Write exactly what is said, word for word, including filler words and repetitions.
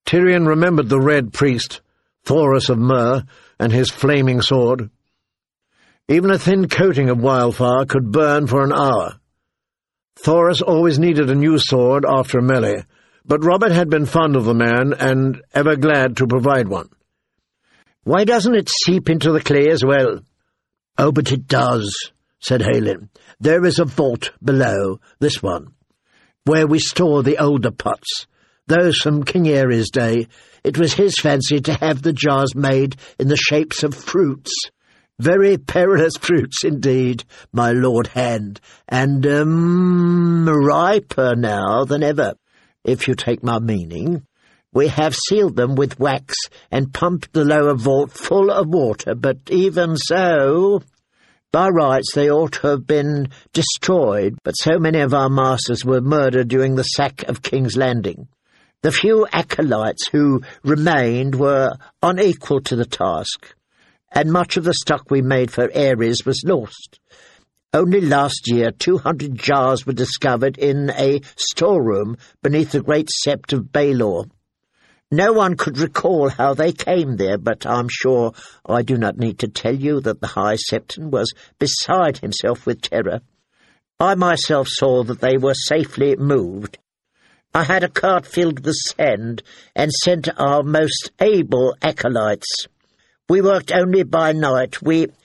Tyrion remembered the Red Priest, Thoros of Myr, and his flaming sword. Even a thin coating of wildfire could burn for an hour. Thoros always needed a new sword after a melee, but Robert had been fond of the man and ever glad to provide one. "Why doesn't it seep into the clay as well?" "Oh, but it does," said Halin. "There is a vault below, this one, where we store the older pots, those from King Aerys' day. It was his fancy to have the jars made in the shapes of fruits. Very perilous fruits indeed, my Lord Hand, and, um, riper now than ever, if you take my meaning. We have sealed them with wax and pumped the lower vault full of water, but even so, by rights they ought to have been destroyed, but so many of our masters were murdered during the sack of King's Landing. The few acolytes who remained were unequal to the task, and much of the stock we made for Aerys was lost. Only last year two hundred jars were discovered in a storeroom beneath the great sept of Baelor. No one could recall how they came there, but I'm sure I do not need to tell you that the High Septon was beside himself with terror. I myself saw that they were safely moved. I had a cart filled with sand and sent our most able acolytes. We worked only by night. We